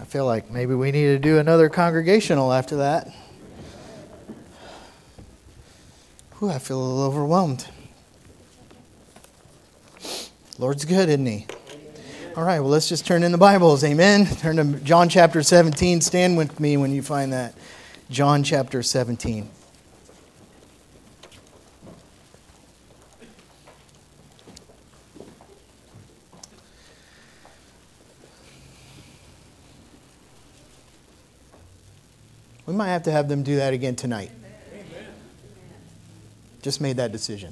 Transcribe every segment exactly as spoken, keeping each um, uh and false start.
feel like maybe we need to do another congregational after that. Whew, I feel a little overwhelmed. Lord's good, isn't He? All right, well, let's just turn in the Bibles. Amen. Turn to John chapter seventeen. Stand with me when you find that. John chapter seventeen. We might have to have them do that again tonight. Amen. Just made that decision.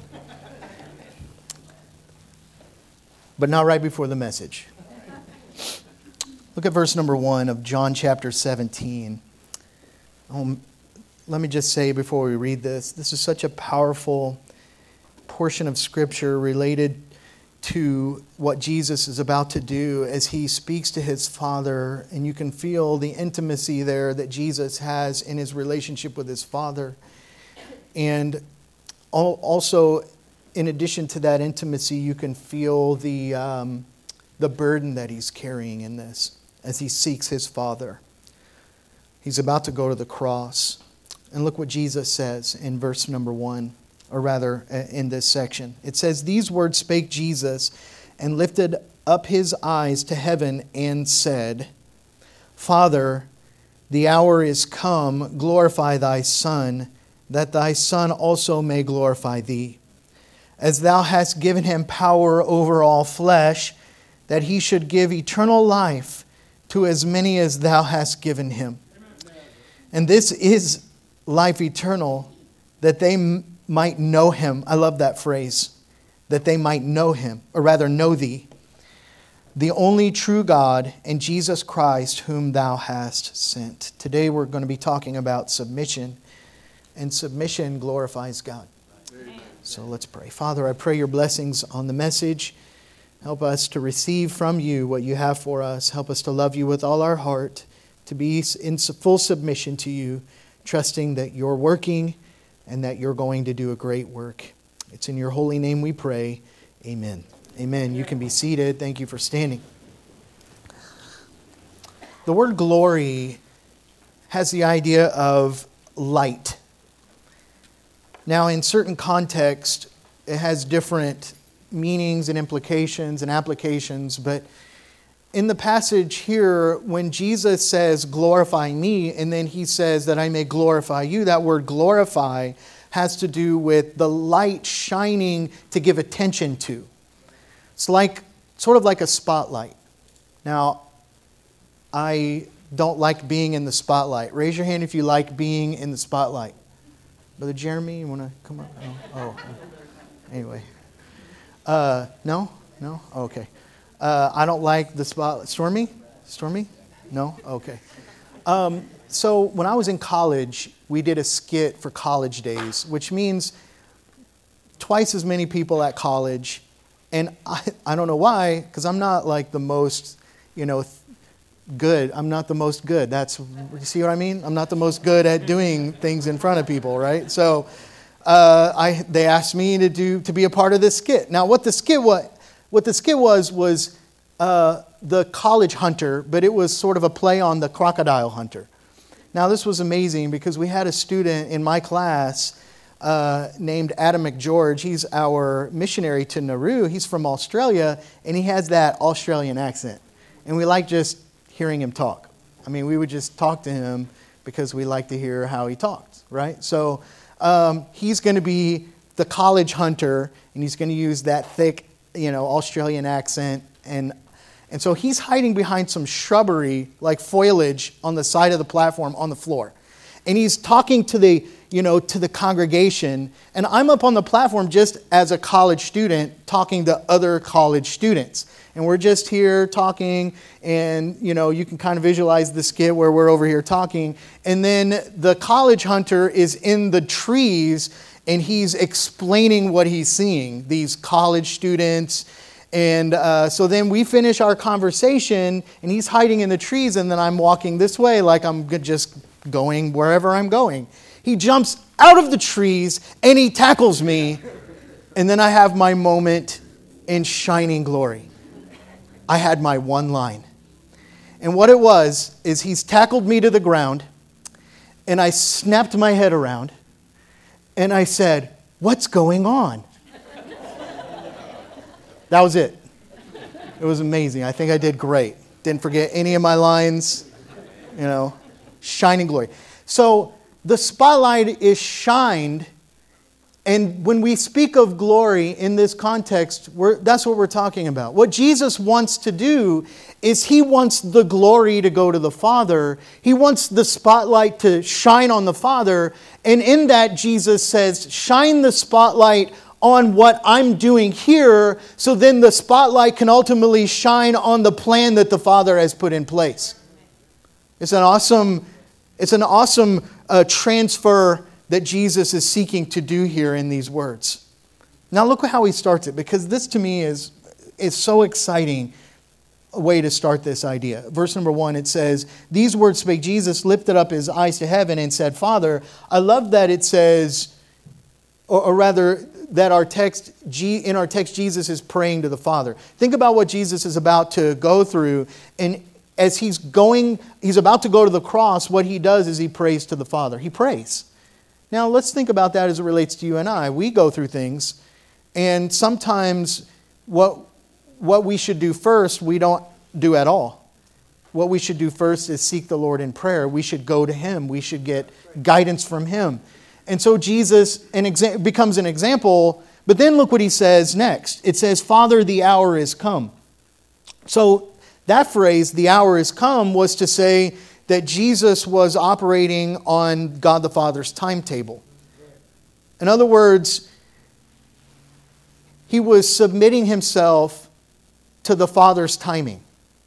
But not right before the message. Look at verse number one of John chapter seventeen. Um, let me just say before we read this, this is such a powerful portion of Scripture related to what Jesus is about to do as He speaks to His Father. And you can feel the intimacy there that Jesus has in His relationship with His Father. And also, in addition to that intimacy, you can feel the, um, the burden that He's carrying in this as He seeks His Father. He's about to go to the cross. And look what Jesus says in verse number one. Or rather, in this section. It says, "These words spake Jesus, and lifted up His eyes to heaven, and said, Father, the hour is come, glorify Thy Son, that Thy Son also may glorify Thee. As Thou hast given Him power over all flesh, that He should give eternal life to as many as Thou hast given Him. And this is life eternal, that they might know Him." I love that phrase. That they might know Him, or rather know Thee, the only true God, and Jesus Christ, whom Thou hast sent. Today we're going to be talking about submission, and submission glorifies God. Amen. So let's pray. Father, I pray Your blessings on the message. Help us to receive from You what You have for us. Help us to love You with all our heart, to be in full submission to You, trusting that You're working and that You're going to do a great work. It's in Your holy name we pray. Amen. Amen. You can be seated. Thank you for standing. The word glory has the idea of light. Now, in certain contexts, it has different meanings and implications and applications, but in the passage here, when Jesus says, glorify me, and then He says that I may glorify you, that word glorify has to do with the light shining to give attention to. It's like, sort of like a spotlight. Now, I don't like being in the spotlight. Raise your hand if you like being in the spotlight. Brother Jeremy, you want to come up? Oh, oh. Anyway. Uh, no? No? Okay. Uh, I don't like the spotlight. Stormy? Stormy? No? Okay. Um, so when I was in college, we did a skit for college days, which means twice as many people at college. And I, I don't know why, because I'm not like the most, you know, good. I'm not the most good. That's, you see what I mean? I'm not the most good at doing things in front of people, right? So uh, I they asked me to do to be a part of this skit. Now, what the skit was, what the skit was was uh, the college hunter, but it was sort of a play on the crocodile hunter. Now, this was amazing because we had a student in my class uh, named Adam McGeorge. He's our missionary to Nauru. He's from Australia, and he has that Australian accent. And we like just hearing him talk. I mean, we would just talk to him because we like to hear how he talks, right? So um, he's going to be the college hunter, and he's going to use that thick, you know, Australian accent. And and so he's hiding behind some shrubbery, like foliage, on the side of the platform on the floor. And he's talking to the, you know, to the congregation. And I'm up on the platform just as a college student talking to other college students. And we're just here talking, and, you know, you can kind of visualize the skit where we're over here talking. And then the college hunter is in the trees, and he's explaining what he's seeing, these college students. And uh, so then we finish our conversation, and he's hiding in the trees, and then I'm walking this way like I'm just going wherever I'm going. He jumps out of the trees, and he tackles me, and then I have my moment in shining glory. I had my one line. And what it was is he's tackled me to the ground, and I snapped my head around, and I said, "What's going on?" That was it. It was amazing. I think I did great. Didn't forget any of my lines. You know, shining glory. So the spotlight is shined. And when we speak of glory in this context, we're, that's what we're talking about. What Jesus wants to do is he wants the glory to go to the Father. He wants the spotlight to shine on the Father. And in that, Jesus says, shine the spotlight on what I'm doing here, so then the spotlight can ultimately shine on the plan that the Father has put in place. It's an awesome, it's an awesome uh, transfer that Jesus is seeking to do here in these words. Now look at how he starts it, because this to me is, is so exciting a way to start this idea. Verse number one, it says, "These words spake Jesus, lifted up his eyes to heaven and said, Father." I love that it says, or, or rather, that our text, in our text, Jesus is praying to the Father. Think about what Jesus is about to go through, and as he's going, he's about to go to the cross, what he does is he prays to the Father. He prays. Now, let's think about that as it relates to you and I. We go through things, and sometimes what, what we should do first, we don't do at all. What we should do first is seek the Lord in prayer. We should go to Him. We should get guidance from Him. And so Jesus an exa- becomes an example, but then look what He says next. It says, Father, the hour is come. So that phrase, the hour is come, was to say that Jesus was operating on God the Father's timetable. In other words, He was submitting Himself to the Father's timing.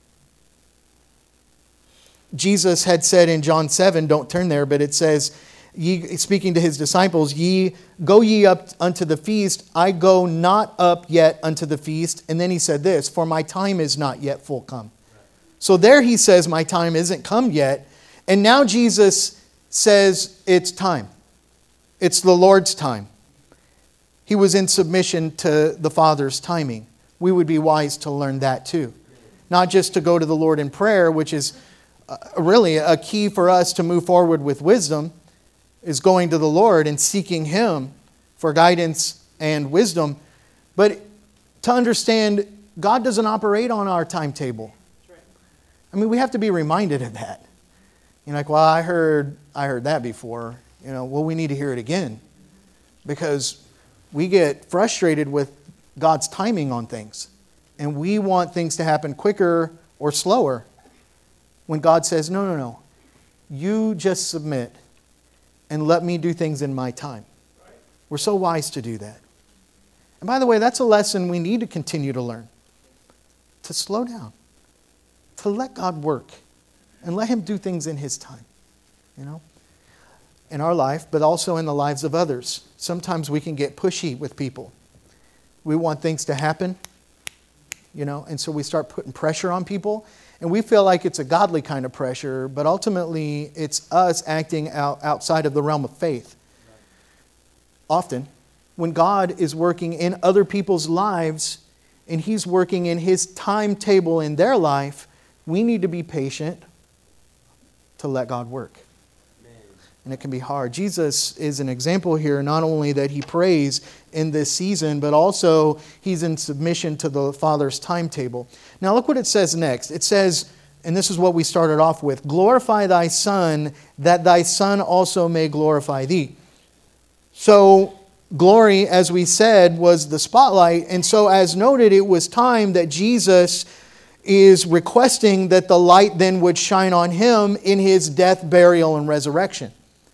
Jesus had said in John seven, don't turn there, but it says, ye, speaking to His disciples, ye go ye up unto the feast, I go not up yet unto the feast. And then He said this, for my time is not yet full come. So there He says, my time isn't come yet. And now Jesus says, it's time. It's the Lord's time. He was in submission to the Father's timing. We would be wise to learn that too. Not just to go to the Lord in prayer, which is really a key for us to move forward with wisdom, is going to the Lord and seeking Him for guidance and wisdom. But to understand, God doesn't operate on our timetable. I mean, we have to be reminded of that. You're like, well, I heard I heard that before. You know, well, we need to hear it again. Because we get frustrated with God's timing on things. And we want things to happen quicker or slower. When God says, no, no, no. You just submit and let me do things in my time. We're so wise to do that. And by the way, that's a lesson we need to continue to learn. To slow down. To let God work. And let Him do things in His time. You know? In our life, but also in the lives of others. Sometimes we can get pushy with people. We want things to happen. You know, and so we start putting pressure on people. And we feel like it's a godly kind of pressure, but ultimately it's us acting out, outside of the realm of faith. Often, when God is working in other people's lives and He's working in His timetable in their life, we need to be patient to let God work. And it can be hard. Jesus is an example here, not only that He prays in this season, but also He's in submission to the Father's timetable. Now look what it says next. It says, and this is what we started off with, glorify Thy Son, that Thy Son also may glorify Thee. So glory, as we said, was the spotlight. And so as noted, it was time that Jesus is requesting that the light then would shine on Him in His death, burial, and resurrection.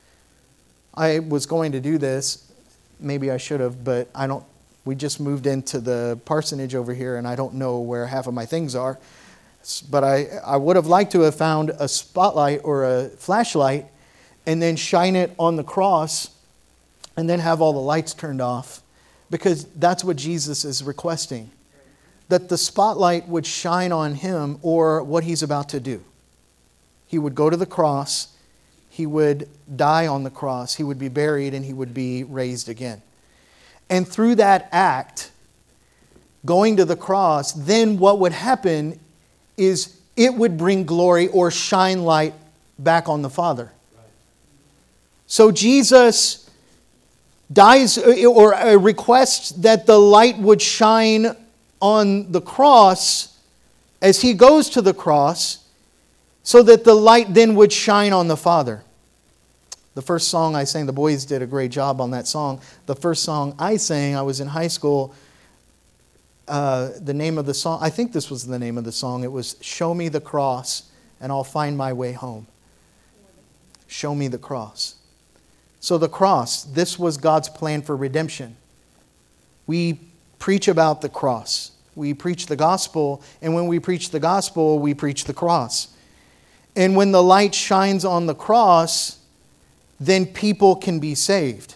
I was going to do this. Maybe I should have, but I don't. We just moved into the parsonage over here, and I don't know where half of my things are. But I, I would have liked to have found a spotlight or a flashlight and then shine it on the cross and then have all the lights turned off, because that's what Jesus is requesting. That the spotlight would shine on Him or what He's about to do. He would go to the cross. He would die on the cross. He would be buried, and He would be raised again. And through that act, going to the cross, then what would happen is it would bring glory or shine light back on the Father. So Jesus dies or requests that the light would shine on the cross as he goes to the cross, so that the light then would shine on the Father. The first song I sang, the boys did a great job on that song. The first song I sang, I was in high school. Uh, the name of the song, I think this was the name of the song. It was "Show Me the Cross and I'll Find My Way Home." Show me the cross. So the cross, this was God's plan for redemption. We preach about the cross. We preach the gospel, and when we preach the gospel, we preach the cross. And when the light shines on the cross, then people can be saved.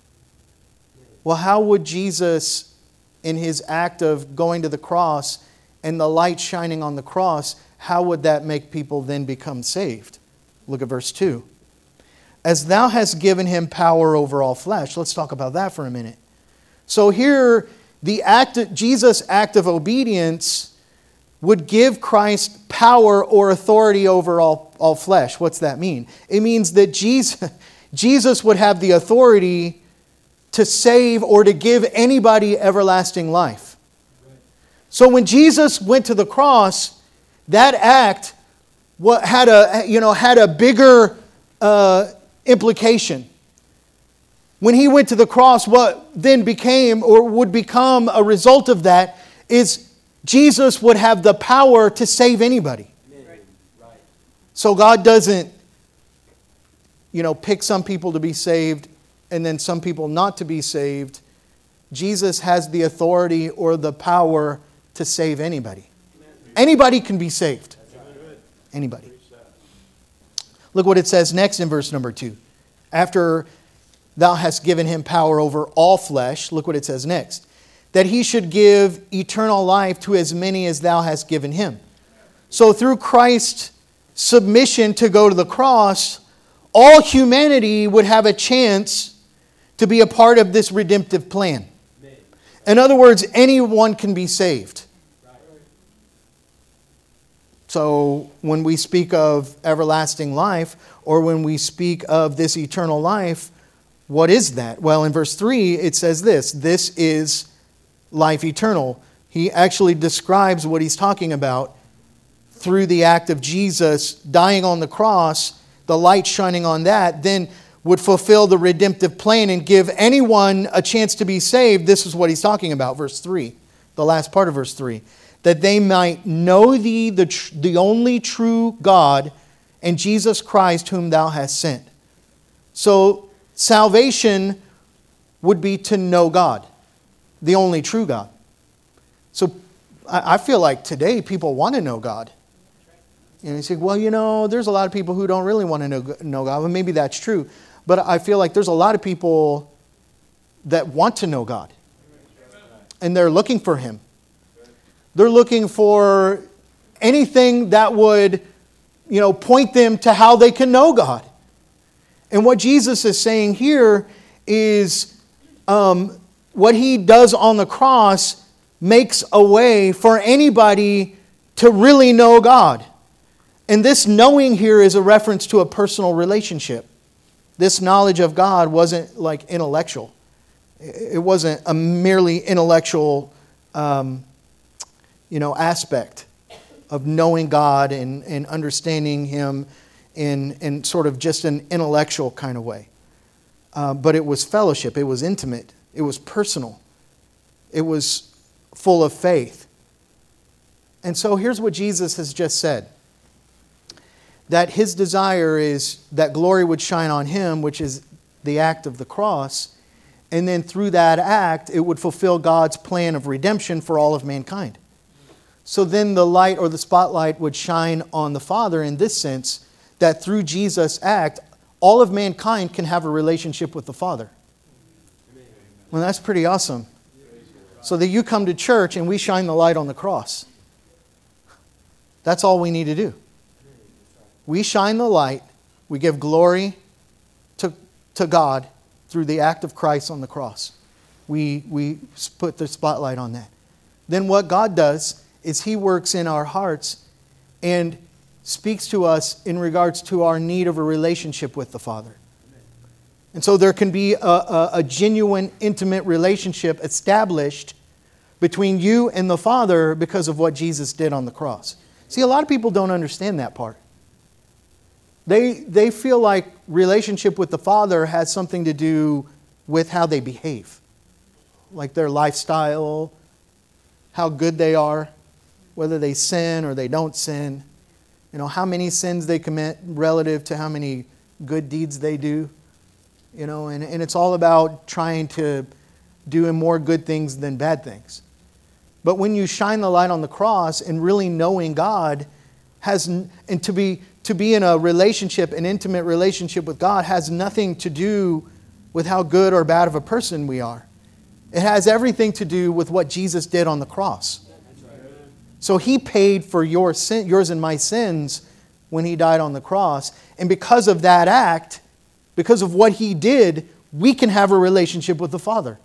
Well, how would Jesus, in his act of going to the cross and the light shining on the cross, how would that make people then become saved? Look at verse two. As thou hast given him power over all flesh. Let's talk about that for a minute. So here, the act, Jesus' act of obedience would give Christ power or authority over all, all flesh. What's that mean? It means that Jesus, Jesus would have the authority to save or to give anybody everlasting life. So when Jesus went to the cross, that act what had a you know had a bigger uh, implication. When he went to the cross, what then became or would become a result of that is Jesus would have the power to save anybody. Right. So God doesn't, you know, pick some people to be saved and then some people not to be saved. Jesus has the authority or the power to save anybody. Anybody can be saved. Anybody. Look what it says next in verse number two. After thou hast given him power over all flesh, look what it says next. That he should give eternal life to as many as thou hast given him. So through Christ's submission to go to the cross, all humanity would have a chance to be a part of this redemptive plan. In other words, anyone can be saved. So when we speak of everlasting life, or when we speak of this eternal life, what is that? Well, in verse three, it says this. This is life eternal. He actually describes what he's talking about through the act of Jesus dying on the cross, the light shining on that, then would fulfill the redemptive plan and give anyone a chance to be saved. This is what he's talking about, verse three, the last part of verse three. That they might know thee, the, tr- the only true God, and Jesus Christ whom thou hast sent. So salvation would be to know God, the only true God. So I, I feel like today people want to know God. And you say, well, you know, there's a lot of people who don't really want to know, know God. Well, maybe that's true. But I feel like there's a lot of people that want to know God. And they're looking for Him. They're looking for anything that would, you know, point them to how they can know God. And what Jesus is saying here is um, what He does on the cross makes a way for anybody to really know God. And this knowing here is a reference to a personal relationship. This knowledge of God wasn't like intellectual. It wasn't a merely intellectual um, you know, aspect of knowing God and, and understanding Him in, in sort of just an intellectual kind of way. Uh, but it was fellowship. It was intimate. It was personal. It was full of faith. And so here's what Jesus has just said. That His desire is that glory would shine on Him, which is the act of the cross. And then through that act, it would fulfill God's plan of redemption for all of mankind. So then the light or the spotlight would shine on the Father in this sense, that through Jesus' act, all of mankind can have a relationship with the Father. Well, that's pretty awesome. So that you come to church and we shine the light on the cross. That's all we need to do. We shine the light, we give glory to, to God through the act of Christ on the cross. We, we put the spotlight on that. Then what God does is He works in our hearts and speaks to us in regards to our need of a relationship with the Father. And so there can be a, a, a genuine, intimate relationship established between you and the Father because of what Jesus did on the cross. See, a lot of people don't understand that part. They, they feel like relationship with the Father has something to do with how they behave. Like their lifestyle, how good they are, whether they sin or they don't sin. You know, how many sins they commit relative to how many good deeds they do. You know, and, and it's all about trying to do more good things than bad things. But when you shine the light on the cross and really knowing God has, and to be to be in a relationship, an intimate relationship with God has nothing to do with how good or bad of a person we are. It has everything to do with what Jesus did on the cross. So He paid for your sin, yours and my sins when He died on the cross. And because of that act, because of what He did, we can have a relationship with the Father.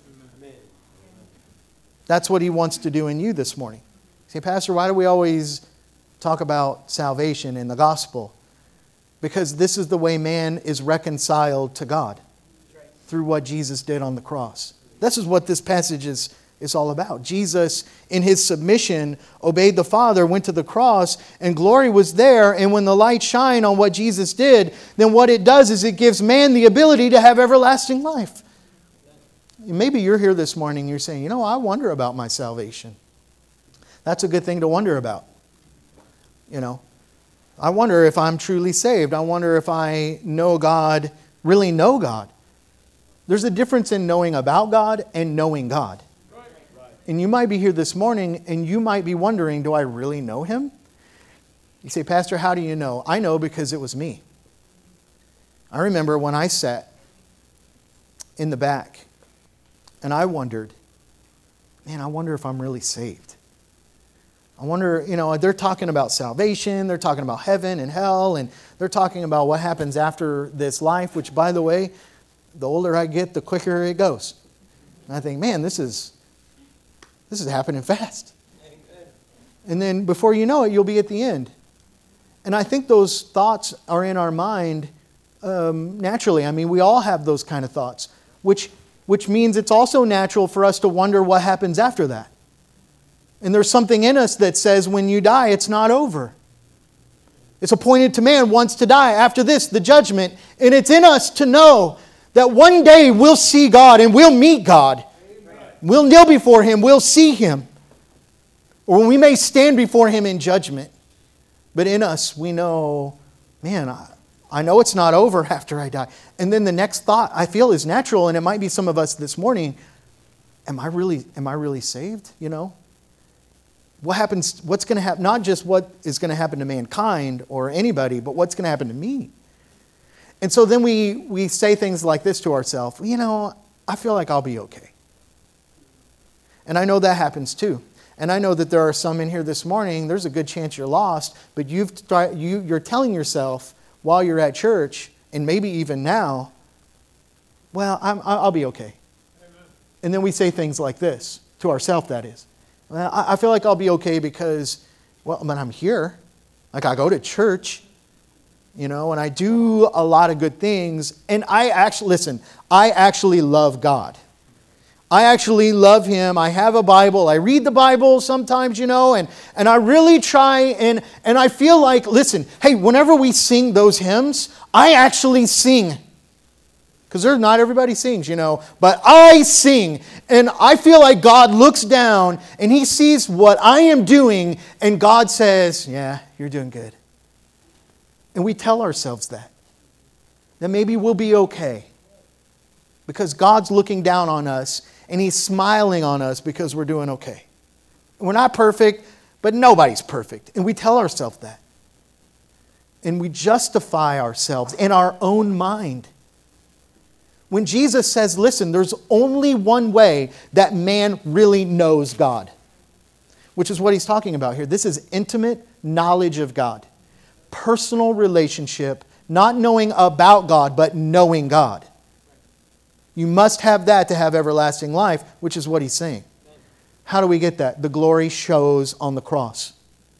That's what He wants to do in you this morning. Say, Pastor, why do we always talk about salvation in the gospel? Because this is the way man is reconciled to God through what Jesus did on the cross. This is what this passage is, is all about. Jesus, in His submission, obeyed the Father, went to the cross, and glory was there. And when the light shine on what Jesus did, then what it does is it gives man the ability to have everlasting life. Maybe you're here this morning, you're saying, you know, I wonder about my salvation. That's a good thing to wonder about. You know, I wonder if I'm truly saved. I wonder if I know God, really know God. There's a difference in knowing about God and knowing God. And you might be here this morning and you might be wondering, do I really know Him? You say, Pastor, how do you know? I know because it was me. I remember when I sat in the back and I wondered, man, I wonder if I'm really saved. I wonder, you know, they're talking about salvation, they're talking about heaven and hell, and they're talking about what happens after this life, which, by the way, the older I get, the quicker it goes. And I think, man, this is this is happening fast. And then before you know it, you'll be at the end. And I think those thoughts are in our mind um, naturally. I mean, we all have those kind of thoughts, which which means it's also natural for us to wonder what happens after that. And there's something in us that says when you die, it's not over. It's appointed to man once to die. After this, the judgment. And it's in us to know that one day we'll see God and we'll meet God. Amen. We'll kneel before Him. We'll see Him. Or we may stand before Him in judgment. But in us, we know, man, I, I know it's not over after I die. And then the next thought I feel is natural, and it might be some of us this morning. Am I really, am I really saved? You know? What happens, what's going to happen, not just what is going to happen to mankind or anybody, but what's going to happen to me. And so then we, we say things like this to ourselves, you know, I feel like I'll be okay. And I know that happens too. And I know that there are some in here this morning, there's a good chance you're lost, but you've tried, you, you're telling yourself while you're at church, and maybe even now, well, I'm, I'll be okay. Amen. And then we say things like this, to ourselves that is. I feel like I'll be okay because, well, when I'm here, like I go to church, you know, and I do a lot of good things. And I actually, listen, I actually love God. I actually love Him. I have a Bible. I read the Bible sometimes, you know, and, and I really try. And, and I feel like, listen, hey, whenever we sing those hymns, I actually sing. Because there's not everybody sings, you know. But I sing. And I feel like God looks down and He sees what I am doing. And God says, yeah, you're doing good. And we tell ourselves that. That maybe we'll be okay. Because God's looking down on us. And He's smiling on us because we're doing okay. We're not perfect, but nobody's perfect. And we tell ourselves that. And we justify ourselves in our own mind. When Jesus says, listen, there's only one way that man really knows God. Which is what He's talking about here. This is intimate knowledge of God. Personal relationship, not knowing about God, but knowing God. You must have that to have everlasting life, which is what He's saying. How do we get that? The glory shows on the cross.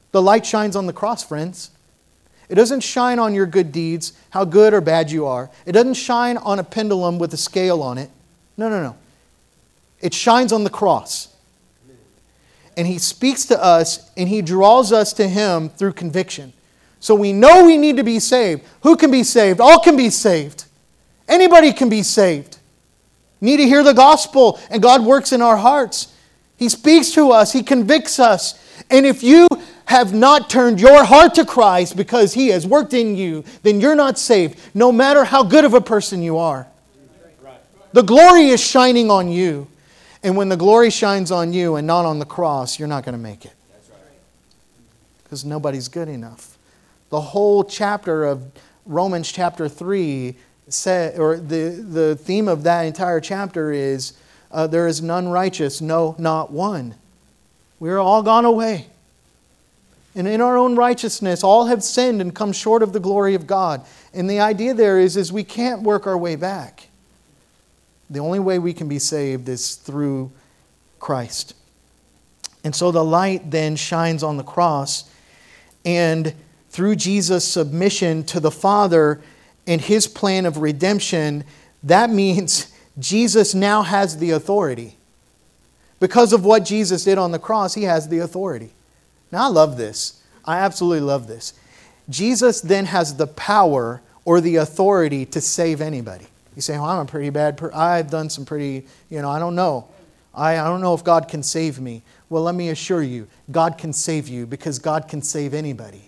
The light shines on the cross, friends. It doesn't shine on your good deeds, how good or bad you are. It doesn't shine on a pendulum with a scale on it. No, no, no. It shines on the cross. And He speaks to us and He draws us to Him through conviction. So we know we need to be saved. Who can be saved? All can be saved. Anybody can be saved. Need to hear the gospel, and God works in our hearts. He speaks to us. He convicts us. And if you have not turned your heart to Christ because He has worked in you, then you're not saved, no matter how good of a person you are. The glory is shining on you. And when the glory shines on you and not on the cross, you're not going to make it. Because nobody's good enough. The whole chapter of Romans chapter three, say, or the, the theme of that entire chapter is, uh, there is none righteous, no, not one. We're all gone away. And in our own righteousness, all have sinned and come short of the glory of God. And the idea there is, is we can't work our way back. The only way we can be saved is through Christ. And so the light then shines on the cross, and through Jesus' submission to the Father and His plan of redemption, that means Jesus now has the authority. Because of what Jesus did on the cross, He has the authority. Now, I love this. I absolutely love this. Jesus then has the power or the authority to save anybody. You say, well, I'm a pretty bad person. I've done some pretty, you know, I don't know. I, I don't know if God can save me. Well, let me assure you, God can save you because God can save anybody.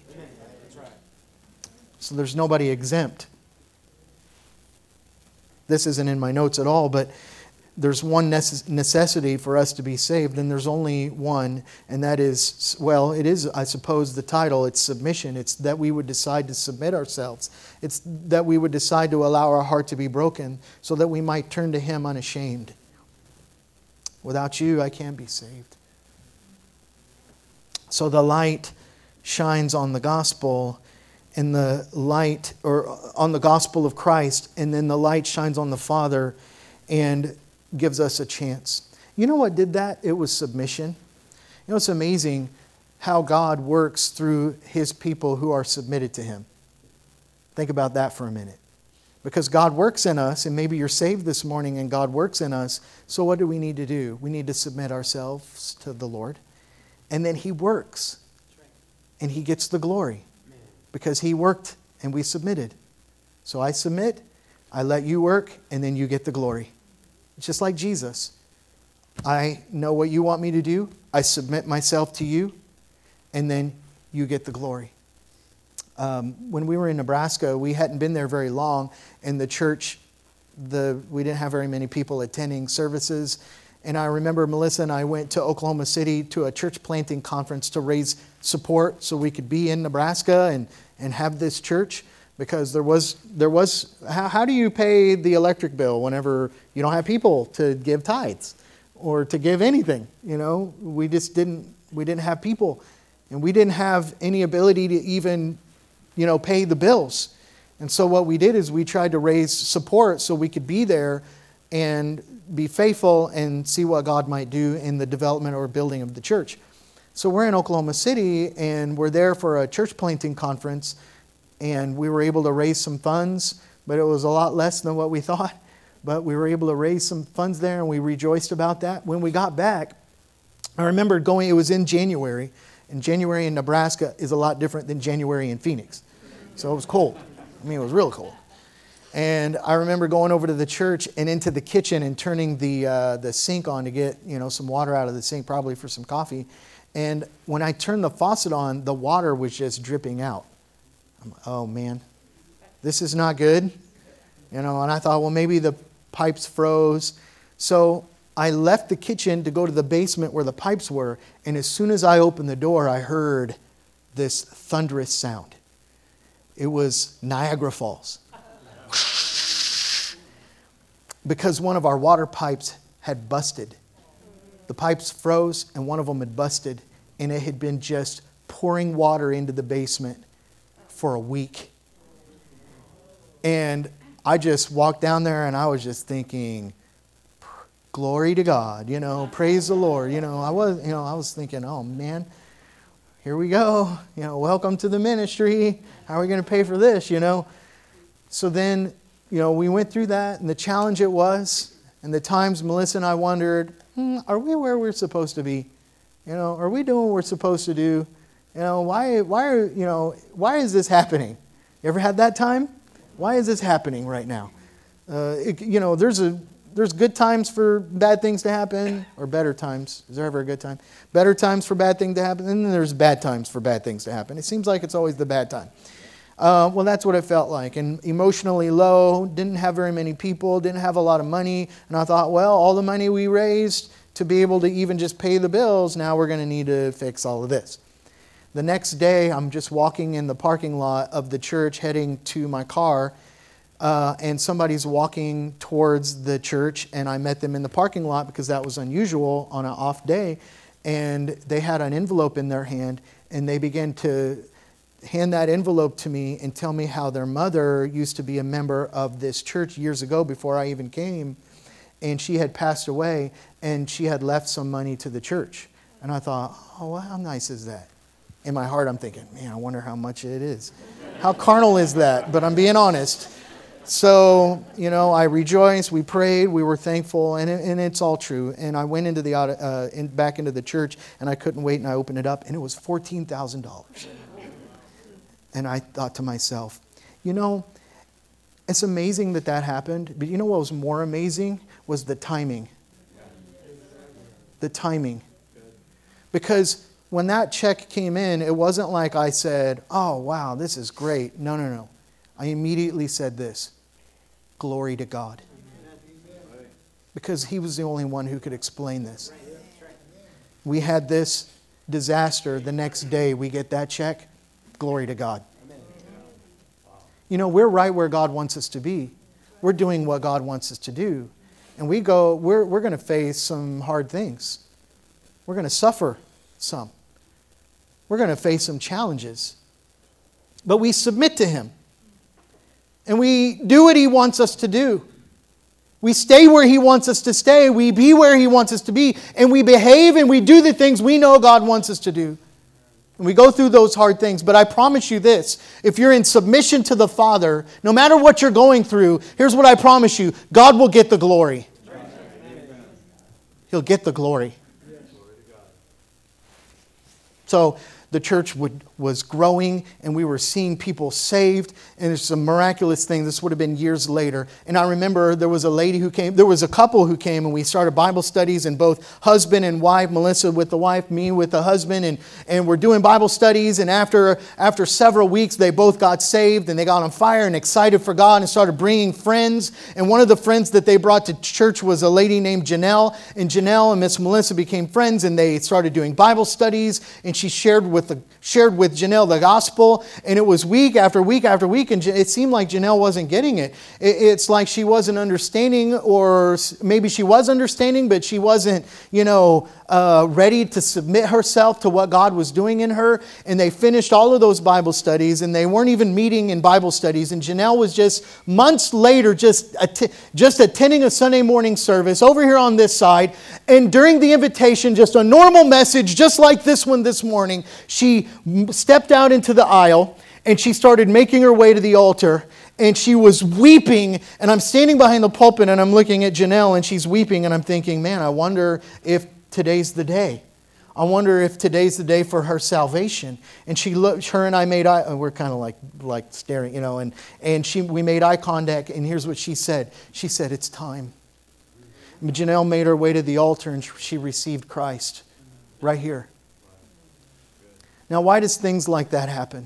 So there's nobody exempt. This isn't in my notes at all, but there's one necessity for us to be saved, and there's only one, and that is, well, it is, I suppose, the title. It's submission. It's that we would decide to submit ourselves. It's that we would decide to allow our heart to be broken so that we might turn to Him unashamed. Without you, I can't be saved. So the light shines on the gospel, and the light, or on the gospel of Christ, and then the light shines on the Father and gives us a chance. You know what did that? It was submission. You know, it's amazing how God works through His people who are submitted to Him. Think about that for a minute. Because God works in us, and maybe you're saved this morning and God works in us, so what do we need to do? We need to submit ourselves to the Lord. And then He works. And He gets the glory. Because He worked and we submitted. So I submit, I let you work, and then you get the glory. It's just like Jesus. I know what you want me to do. I submit myself to you, and then you get the glory. Um, when we were in Nebraska, we hadn't been there very long, and the church, the we didn't have very many people attending services. And I remember Melissa and I went to Oklahoma City to a church planting conference to raise support so we could be in Nebraska and, and have this church. Because there was, there was how, how do you pay the electric bill whenever you don't have people to give tithes or to give anything? You know, we just didn't, we didn't have people. And we didn't have any ability to even, you know, pay the bills. And so what we did is we tried to raise support so we could be there and be faithful and see what God might do in the development or building of the church. So we're in Oklahoma City, and we're there for a church planting conference, and we were able to raise some funds, but it was a lot less than what we thought. But we were able to raise some funds there, and we rejoiced about that. When we got back, I remember going, it was in January, and January in Nebraska is a lot different than January in Phoenix. So it was cold. I mean, it was real cold. And I remember going over to the church and into the kitchen and turning the uh, the sink on to get, you know, some water out of the sink, probably for some coffee. And when I turned the faucet on, the water was just dripping out. I'm, oh man, this is not good. You know, and I thought, well, maybe the pipes froze. So I left the kitchen to go to the basement where the pipes were. And as soon as I opened the door, I heard this thunderous sound. It was Niagara Falls. Because one of our water pipes had busted. The pipes froze and one of them had busted, and it had been just pouring water into the basement for a week. And I just walked down there and I was just thinking, glory to God, you know, praise the Lord. You know, I was, you know, I was thinking, oh man, here we go. You know, welcome to the ministry. How are we going to pay for this, you know? So then, you know, we went through that, and the challenge it was, and the times Melissa and I wondered, hmm, are we where we're supposed to be? You know, are we doing what we're supposed to do? You know, why, why are, you know, why is this happening? You ever had that time? Why is this happening right now? Uh, it, you know, there's a there's good times for bad things to happen, or better times. Is there ever a good time? Better times for bad things to happen, and then there's bad times for bad things to happen. It seems like it's always the bad time. Uh, well, that's what it felt like. And emotionally low, didn't have very many people, didn't have a lot of money. And I thought, well, all the money we raised to be able to even just pay the bills, now we're going to need to fix all of this. The next day, I'm just walking in the parking lot of the church heading to my car, uh, and somebody's walking towards the church, and I met them in the parking lot because that was unusual on an off day, and they had an envelope in their hand, and they began to hand that envelope to me and tell me how their mother used to be a member of this church years ago before I even came, and she had passed away, and she had left some money to the church. And I thought, oh, well, how nice is that? In my heart, I'm thinking, man, I wonder how much it is. How carnal is that? But I'm being honest. So, you know, I rejoiced, we prayed, we were thankful, and, it, and it's all true. And I went into the uh, in, back into the church, and I couldn't wait, and I opened it up, and it was fourteen thousand dollars. And I thought to myself, you know, it's amazing that that happened, but you know what was more amazing was the timing. The timing. Because when that check came in, it wasn't like I said, oh, wow, this is great. No, no, no. I immediately said this, glory to God. Because He was the only one who could explain this. We had this disaster. The next day we get that check. Glory to God. You know, we're right where God wants us to be. We're doing what God wants us to do. And we go, we're, we're going to face some hard things. We're going to suffer some. We're going to face some challenges. But we submit to Him. And we do what He wants us to do. We stay where He wants us to stay. We be where He wants us to be. And we behave and we do the things we know God wants us to do. And we go through those hard things. But I promise you this. If you're in submission to the Father, no matter what you're going through, here's what I promise you. God will get the glory. He'll get the glory. So the church would, was growing, and we were seeing people saved, and it's a miraculous thing. This would have been years later. And I remember there was a lady who came, there was a couple who came, and we started Bible studies, and both husband and wife, Melissa with the wife, me with the husband, and, and we're doing Bible studies, and after, after several weeks, they both got saved, and they got on fire and excited for God, and started bringing friends. And one of the friends that they brought to church was a lady named Janelle, and Janelle and Miss Melissa became friends, and they started doing Bible studies, and she shared with the, shared with Janelle the gospel, and it was week after week after week, and it seemed like Janelle wasn't getting it. It's like she wasn't understanding, or maybe she was understanding, but she wasn't, you know, uh, ready to submit herself to what God was doing in her. And they finished all of those Bible studies, and they weren't even meeting in Bible studies. And Janelle was just months later, just att- just attending a Sunday morning service over here on this side. And during the invitation, just a normal message, just like this one this morning, she stepped out into the aisle, and she started making her way to the altar, and she was weeping. And I'm standing behind the pulpit, and I'm looking at Janelle, and she's weeping, and I'm thinking, man, I wonder if today's the day. I wonder if today's the day for her salvation. And she looked, her and I made eye, we're kind of like like staring, you know, and, and she we made eye contact, and here's what she said. She said, it's time. And Janelle made her way to the altar, and she received Christ right here. Now, why does things like that happen?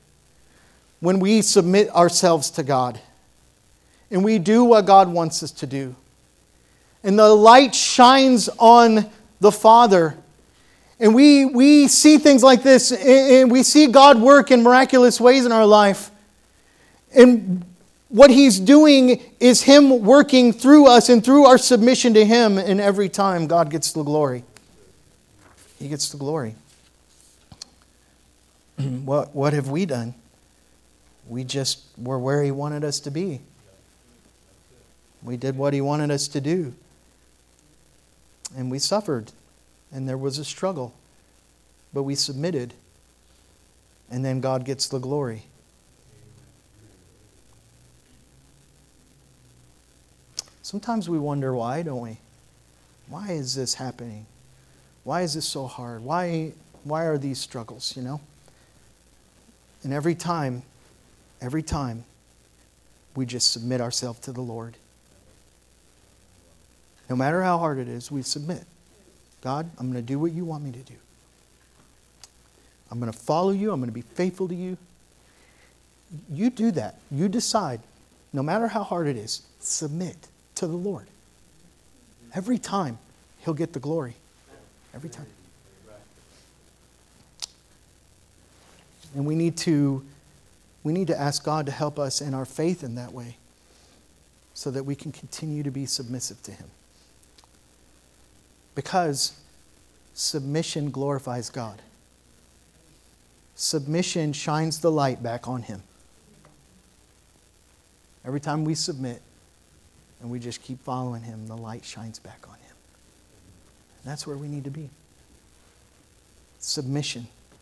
When we submit ourselves to God, and we do what God wants us to do, and the light shines on the Father, and we, we see things like this, and we see God work in miraculous ways in our life, and what He's doing is Him working through us and through our submission to Him, and every time God gets the glory. He gets the glory. What, what have we done? We just were where He wanted us to be. We did what He wanted us to do. And we suffered. And there was a struggle. But we submitted. And then God gets the glory. Sometimes we wonder why, don't we? Why is this happening? Why is this so hard? Why, why are these struggles, you know? And every time, every time, we just submit ourselves to the Lord. No matter how hard it is, we submit. God, I'm going to do what you want me to do. I'm going to follow you. I'm going to be faithful to you. You do that. You decide, no matter how hard it is, submit to the Lord. Every time, He'll get the glory. Every time. And we need to, we need to ask God to help us in our faith in that way so that we can continue to be submissive to Him. Because submission glorifies God. Submission shines the light back on Him. Every time we submit and we just keep following Him, the light shines back on Him. And that's where we need to be. Submission.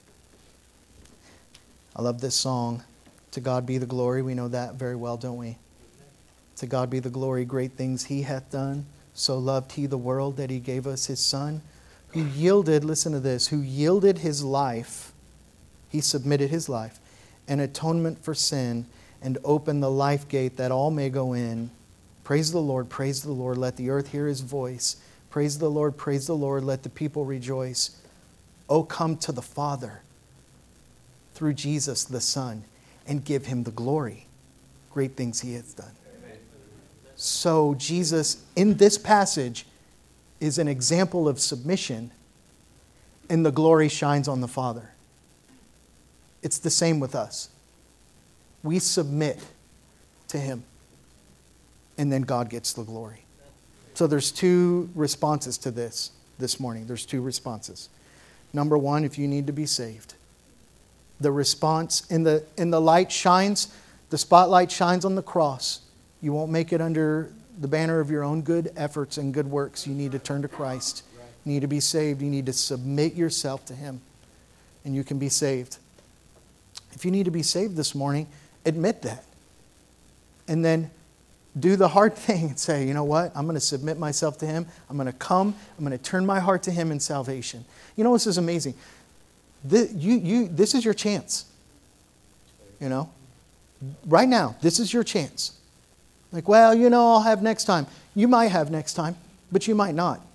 I love this song, To God Be the Glory. We know that very well, don't we? To God be the glory, great things He hath done. So loved He the world that He gave us His Son, who yielded, listen to this, who yielded His life. He submitted His life, an atonement for sin, and opened the life gate that all may go in. Praise the Lord, praise the Lord, let the earth hear His voice. Praise the Lord, praise the Lord, let the people rejoice. Oh, come to the Father through Jesus the Son and give Him the glory. Great things He hath done. Amen. So Jesus, in this passage, is an example of submission, and the glory shines on the Father. It's the same with us. We submit to Him, and then God gets the glory. So there's two responses to this this morning. There's two responses. Number one, if you need to be saved. The response, in the, in the light shines, the spotlight shines on the cross. You won't make it under the banner of your own good efforts and good works. You need to turn to Christ. You need to be saved. You need to submit yourself to Him, and you can be saved. If you need to be saved this morning, admit that. And then do the hard thing and say, you know what? I'm going to submit myself to Him. I'm going to come. I'm going to turn my heart to Him in salvation. You know, this is amazing. This, you, you, this is your chance. You know? Right now, this is your chance. Like, well, you know, I'll have next time. You might have next time, but you might not.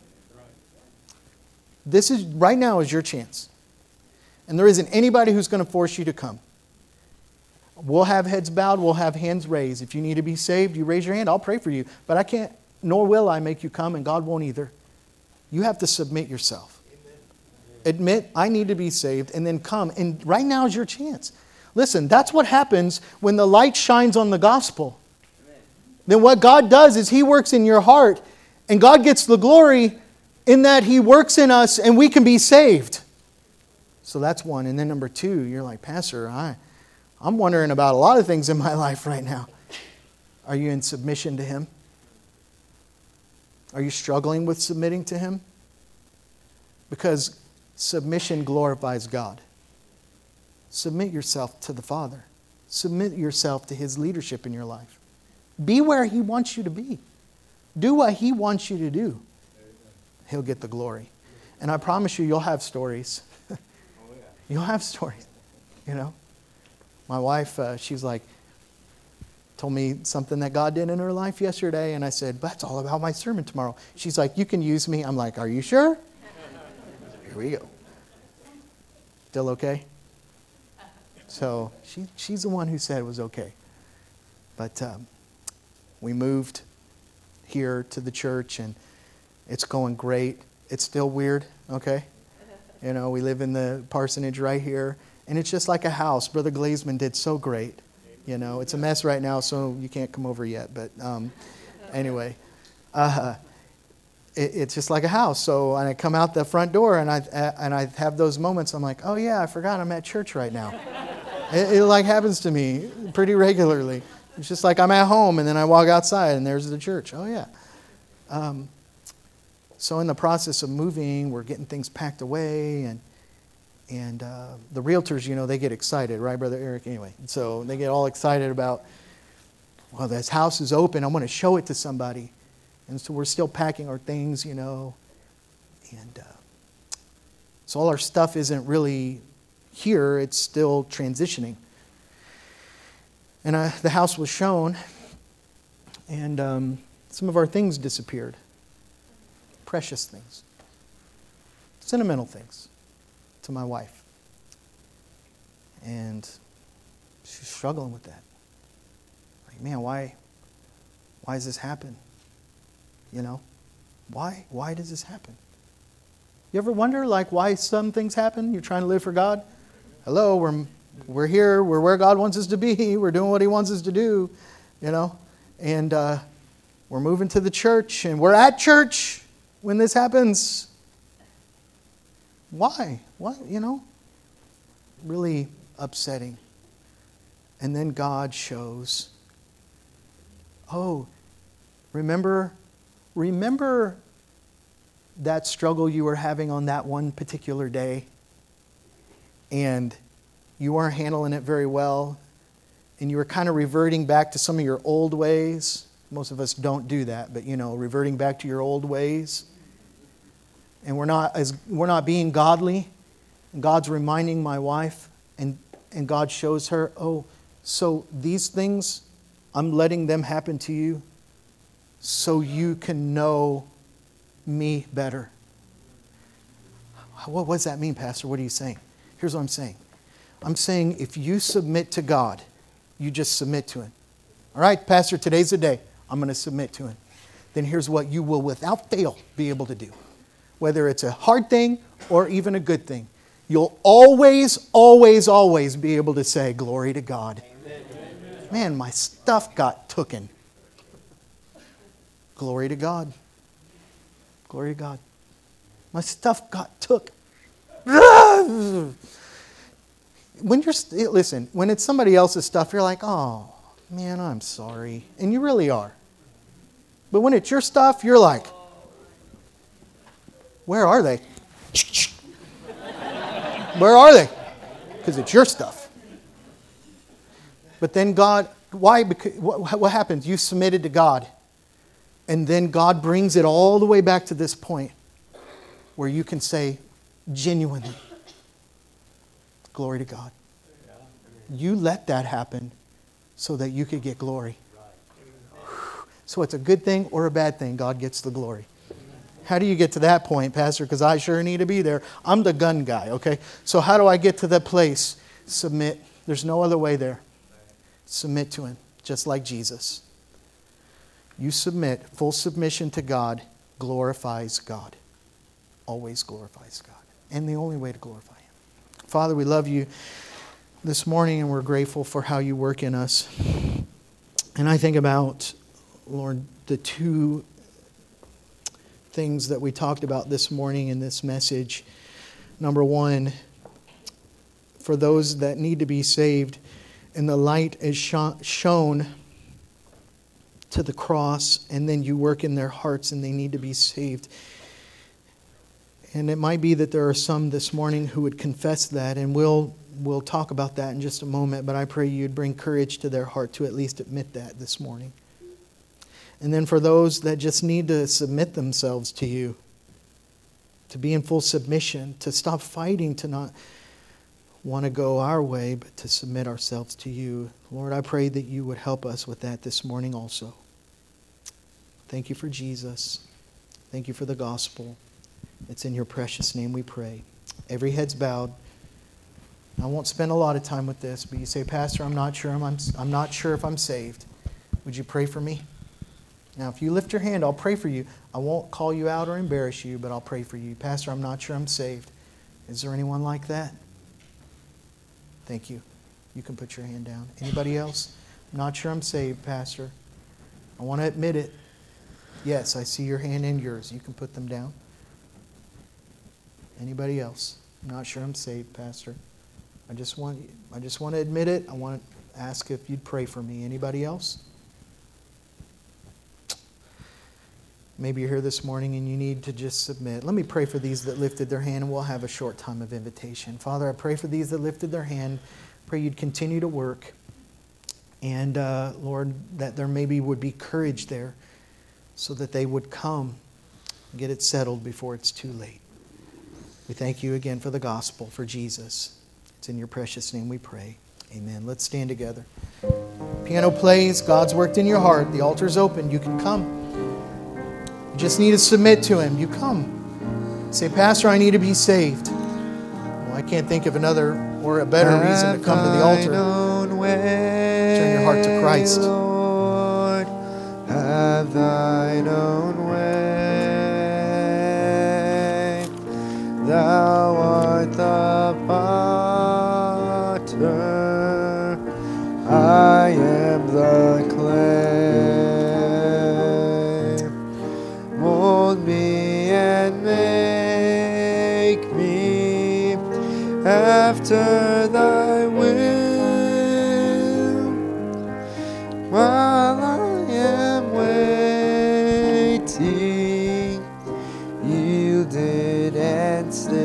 This is, right now is your chance. And there isn't anybody who's going to force you to come. We'll have heads bowed. We'll have hands raised. If you need to be saved, you raise your hand. I'll pray for you. But I can't, nor will I make you come, and God won't either. You have to submit yourself. Amen. Admit, I need to be saved, and then come. And right now is your chance. Listen, that's what happens when the light shines on the gospel. Amen. Then what God does is He works in your heart, and God gets the glory in that He works in us, and we can be saved. So that's one. And then number two, you're like, Pastor, I... I'm wondering about a lot of things in my life right now. Are you in submission to Him? Are you struggling with submitting to Him? Because submission glorifies God. Submit yourself to the Father. Submit yourself to His leadership in your life. Be where He wants you to be. Do what He wants you to do. He'll get the glory. And I promise you, you'll have stories. You'll have stories, you know. My wife, uh, she's like, told me something that God did in her life yesterday. And I said, that's all about my sermon tomorrow. She's like, you can use me. I'm like, are you sure? Here we go. Still okay? So she, she's the one who said it was okay. But um, we moved here to the church, and it's going great. It's still weird, okay? You know, we live in the parsonage right here. And it's just like a house. Brother Glazman did so great. You know, it's a mess right now, so you can't come over yet. But um, anyway, uh, it, it's just like a house. So when I come out the front door and I and I have those moments, I'm like, oh yeah, I forgot I'm at church right now. it, it like happens to me pretty regularly. It's just like I'm at home, and then I walk outside, and there's the church. Oh yeah. Um, so in the process of moving, we're getting things packed away, and And uh, the realtors, you know, they get excited, right, Brother Eric? Anyway, so they get all excited about, well, this house is open. I want to show it to somebody. And so we're still packing our things, you know. And uh, so all our stuff isn't really here. It's still transitioning. And uh, the house was shown. And um, some of our things disappeared. Precious things. Sentimental things. To my wife. And she's struggling with that. Like, man, why why does this happen? You know? Why? Why does this happen? You ever wonder like why some things happen? You're trying to live for God? Hello, we're we're here, we're where God wants us to be, we're doing what He wants us to do, you know? And uh, we're moving to the church and we're at church when this happens. Why? What? You know? Really upsetting. And then God shows, oh, remember, remember that struggle you were having on that one particular day? And you weren't handling it very well. And you were kind of reverting back to some of your old ways. Most of us don't do that, but you know, reverting back to your old ways. And we're not as we're not being godly. And God's reminding my wife, and, and God shows her, oh, so these things, I'm letting them happen to you so you can know me better. What does that mean, Pastor? What are you saying? Here's what I'm saying. I'm saying if you submit to God, you just submit to Him. All right, Pastor, today's the day. I'm going to submit to Him. Then here's what you will without fail be able to do. Whether it's a hard thing or even a good thing. You'll always, always, always be able to say, glory to God. Amen. Man, my stuff got tooken. Glory to God. Glory to God. My stuff got took. When you're, listen, when it's somebody else's stuff, you're like, oh, man, I'm sorry. And you really are. But when it's your stuff, you're like, where are they? Where are they? Because it's your stuff. But then God, why? Because, what, what happens? You submitted to God. And then God brings it all the way back to this point where you can say genuinely, glory to God. You let that happen so that you could get glory. So it's a good thing or a bad thing. God gets the glory. How do you get to that point, Pastor? Because I sure need to be there. I'm the gun guy, okay? So how do I get to that place? Submit. There's no other way there. Submit to Him, just like Jesus. You submit. Full submission to God glorifies God. Always glorifies God. And the only way to glorify Him. Father, we love You this morning, and we're grateful for how You work in us. And I think about, Lord, the two things that we talked about this morning in this message. Number one, for those that need to be saved, and the light is shown to the cross, and then you work in their hearts and they need to be saved. And it might be that there are some this morning who would confess that, and we'll we'll talk about that in just a moment, but I pray you'd bring courage to their heart to at least admit that this morning. And then for those that just need to submit themselves to You, to be in full submission, to stop fighting, to not want to go our way, but to submit ourselves to You. Lord, I pray that You would help us with that this morning also. Thank You for Jesus. Thank You for the gospel. It's in Your precious name we pray. Every head's bowed. I won't spend a lot of time with this, but you say, Pastor, I'm not sure. I'm, I'm not sure if I'm saved. Would you pray for me? Now, if you lift your hand, I'll pray for you. I won't call you out or embarrass you, but I'll pray for you. Pastor, I'm not sure I'm saved. Is there anyone like that? Thank you. You can put your hand down. Anybody else? I'm not sure I'm saved, Pastor. I want to admit it. Yes, I see your hand and yours. You can put them down. Anybody else? I'm not sure I'm saved, Pastor. I just want I just want to admit it. I want to ask if you'd pray for me. Anybody else? Maybe you're here this morning and you need to just submit. Let me pray for these that lifted their hand, and we'll have a short time of invitation. Father, I pray for these that lifted their hand. Pray you'd continue to work. And, uh, Lord, that there maybe would be courage there so that they would come and get it settled before it's too late. We thank you again for the gospel, for Jesus. It's in your precious name we pray. Amen. Let's stand together. Piano plays. God's worked in your heart. The altar's open. You can come. You just need to submit to Him. You come. Say, Pastor, I need to be saved. Well, I can't think of another or a better reason to come to the altar. Turn your heart to Christ. Lord, have thine own way. Thou art the potter, I am the clay. Mold me and make me after thy will. While I am waiting, yielded and still,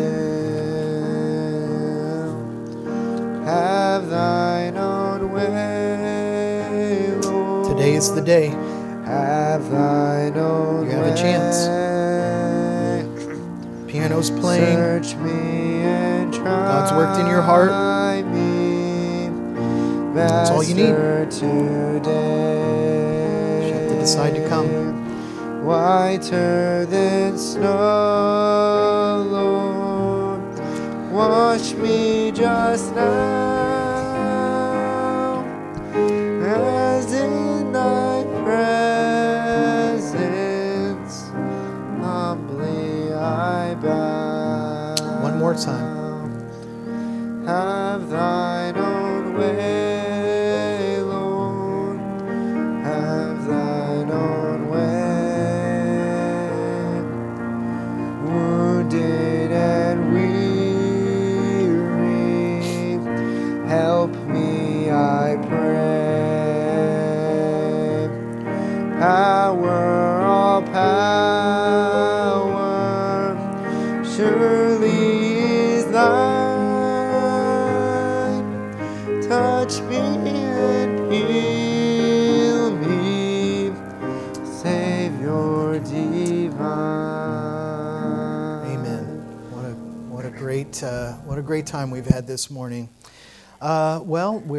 have thine own way, Lord. Today is the day. Have thine own way. You have a chance. Piano's playing. Search me and try. God's worked in your heart. That's all you need. Today, You have to decide to come. Whiter than snow, Lord, wash me just now, as in thy presence humbly I bow. One more time. Have thine own way. Power, all power, surely is thine. Touch me and heal me, Savior divine. Amen. What a what a great uh, what a great time we've had this morning. Uh, well, we're